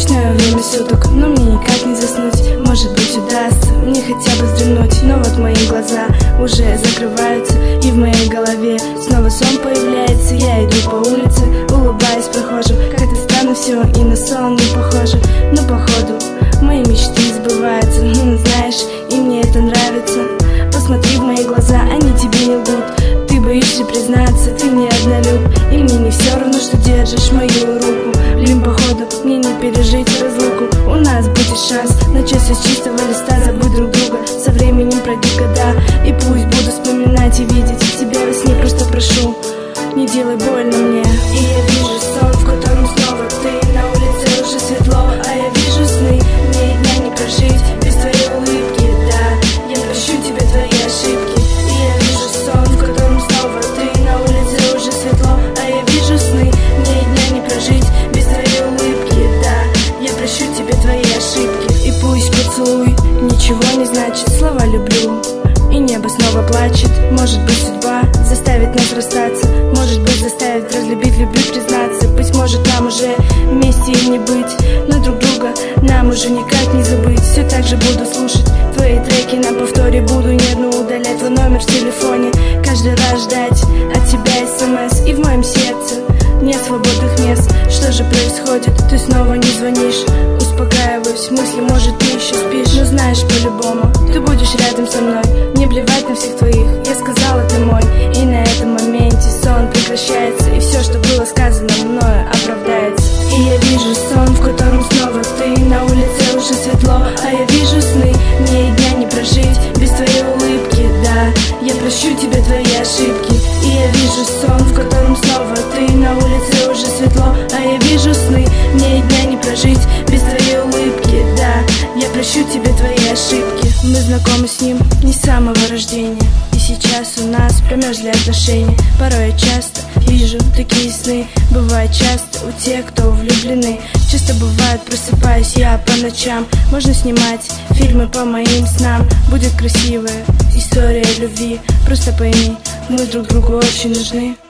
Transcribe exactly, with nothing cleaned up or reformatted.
Ночное время суток, но мне никак не заснуть. Может быть, удастся мне хотя бы вздремнуть. Но вот мои глаза уже закрываются, и в моей голове снова сон появляется. Я иду по улице, улыбаясь прохожим. Как-то странно все и на сон не похоже. Но походу мои мечты сбываются. Ну, знаешь, и мне это нравится. Посмотри в мои глаза, они тебе не лгут. Ты боишься признаться, ты мне однолюб. И мне не все равно, что держишь мою руку. Блин, походу, мне не пережить разлуку. У нас будет шанс начаться с чистого листа. Забудь друг друга, со временем пройдут года. И пусть буду вспоминать и видеть тебя во сне. Просто прошу, не делай больно мне. И я вижу сон, в котором снова ты. На улице уже светло, а я вижу сны. Мне и дня не прожить без твоей улыбки, да. Я прощу тебе твои ошибки. И я вижу сон, в котором снова ты. На улице уже светло, а я вижу сны. Мне и дня не прожить без твоей улыбки, да. Я прощу тебе твои ошибки. И пусть поцелуй ничего не значит, слова люблю, и небо снова плачет. Может быть, судьба заставит нас расстаться. Может быть, заставит разлюбить, любить, признаться. Быть может, нам уже вместе и не быть, но друг друга нам уже никак не забыть. Все так же буду слушать твои треки на повторе. Буду нервно удалять твой номер в телефоне. Каждый раз ждать от тебя смс. И в моем сердце нет свободных мест. Что же происходит? Ты снова не звонишь. Успокаиваюсь, мысли, может, ты еще спишь. Но знаешь, по-любому ты будешь рядом со мной. Не плевать на всех твоих, я сказала, ты мой. И на этом моменте сон прекращается, и все, что было сказано мною, оправдается. И я вижу сон, в котором снова ты. На улице уже светло, а я вижу сны. Мне и дня не прожить без твоей улыбки, да. Я прощу тебе твои ошибки. И я вижу сон, в котором снова ты. На улице уже светло, а я вижу сны. Мне и дня не прожить без твоей улыбки, да. Я прощу тебе твои ошибки. Мы знакомы с ним не с самого рождения, и сейчас у нас промерзли отношения. Порой я часто вижу такие сны. Бывает часто у тех, кто влюблены. Часто бывает, просыпаюсь я по ночам. Можно снимать фильмы по моим снам. Будет красивая история любви. Просто пойми, мы друг другу очень нужны.